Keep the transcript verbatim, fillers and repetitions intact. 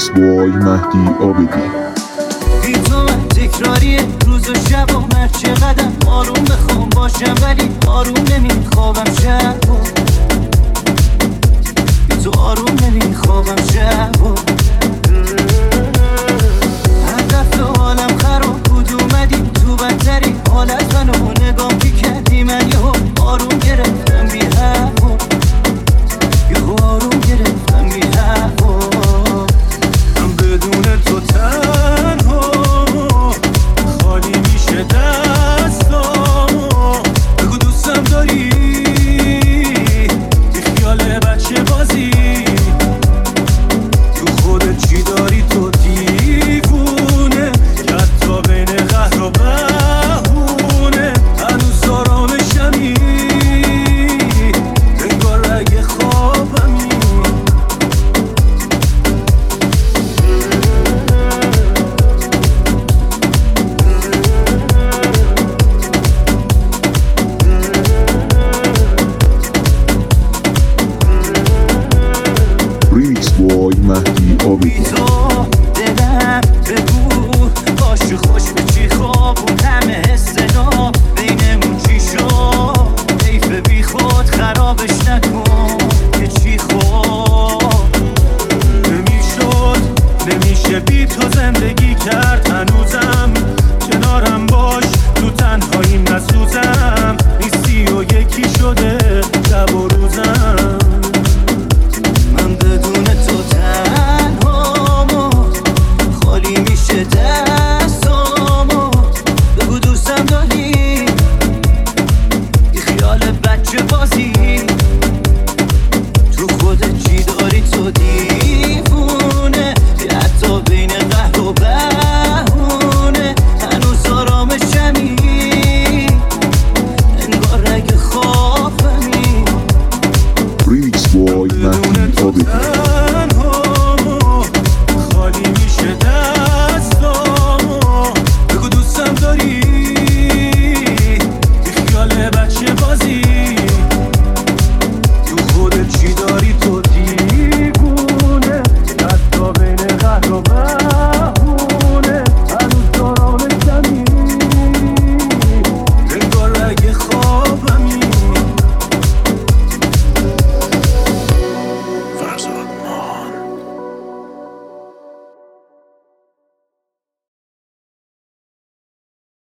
ریمیکس بای مهدی آبدی. بی تو من تکراریه روز و شب و هر چقدر آروم بخوام باشم ولی آروم نمیخوابم شب بی تو آروم نمیخوابم شب هر دفعه حالم خراب بود اومدی تو بدتری حالت منو نگام که کردی من یهو آروم گرفتم بی هوا یهو آروم گرفتم بی هوا من بدون تو تنها خالی میشه دستامو بگو دوستم داری بی خیال بچه بازی تو خودت چی داری تو دیوونه که حتی بین قهر و بهونه هنوز آرامشمی انگار رگ خوابمی ریمیکس بای مهدی بی آبدی. تو دلم بگو باش خوش به چی خواب اون همه حس نو بینمون چی شد حیف بی خود خرابش نکن که چی خود نمیشد نمیشه بی تو زندگی کرد هنوزم کنارم باش تو تنهاییم نسوزم نیستی و یکی شده شب و روزم من بدون تو تنهامو خالی میشه در